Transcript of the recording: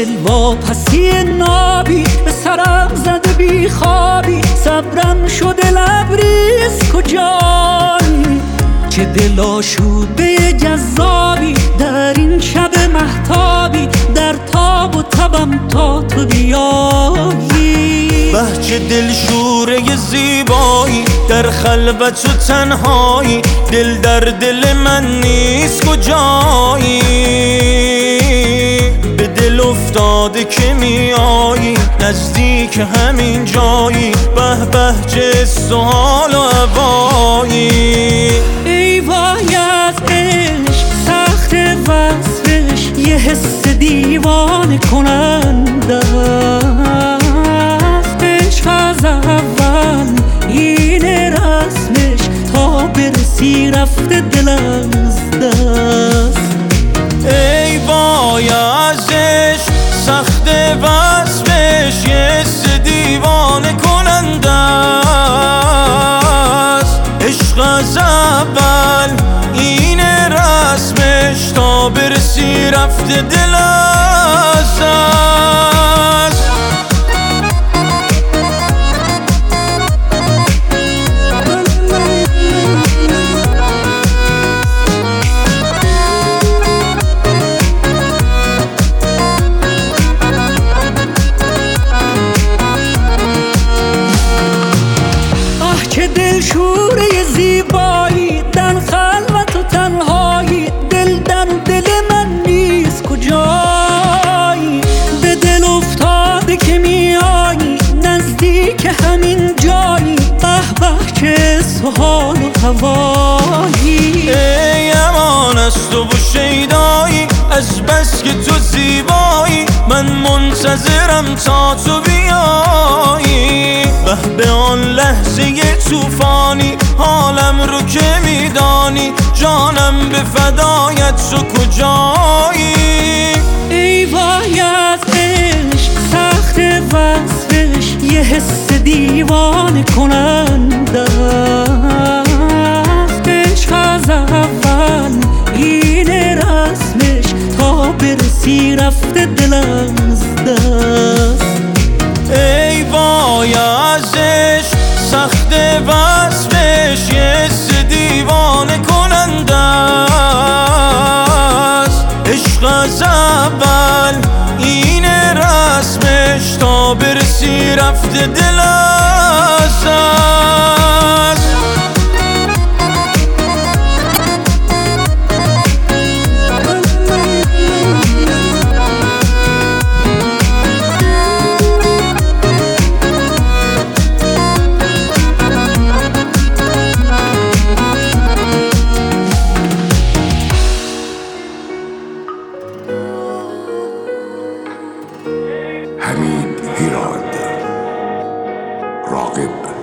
دل واپسی نابی به سرم زده بی خوابی، صبرم شده لبریز کجایی؟ چه دل آشوده جذابی در این شب مهتابی، در تاب و تبم تا تو بیایی. بهچه دلشوره زیبایی در خلوت و تنهایی، دل در دل من نیست کجایی؟ به دل افتاده که میایی نزدیک همین جایی، به به چه سوال و هوایی. ای وای از عشق سخت وصفش، یه حس دیوانه کننده است. عشق از اول اینه رسمش، تا برسی رفته دل از دست. ای وای از عشق سخت وصفش، یه حس دیوانه کننده است. عشق از اول اینه رسمش، تا برسی رفته دل از دست. چه دلشوره زیبایی در خلوت و تنهایی، دل در دل من نیست کجایی؟ به دل افتاده که میایی نزدیک همین جایی، به به چه سحال و هوایی. ای امان از تو و شیدایی، از بس که تو زیبایی من منتظرم تا تو بیایی. به آن لحظه طوفانی حالم رو که میدانی، جانم به فدایت تو کجایی؟ ای وای از عشق سخت وصفش، یه حس دیوانه کننده است. عشق از اول اینه رسمش، تا برسی رفته دل از دست. ای وای از عشق سخت وصفش، یه حس دیوانه کننده است. عشق از اول اینه رسمش، تا برسی رفته دل از دست. حمید هیراد راقب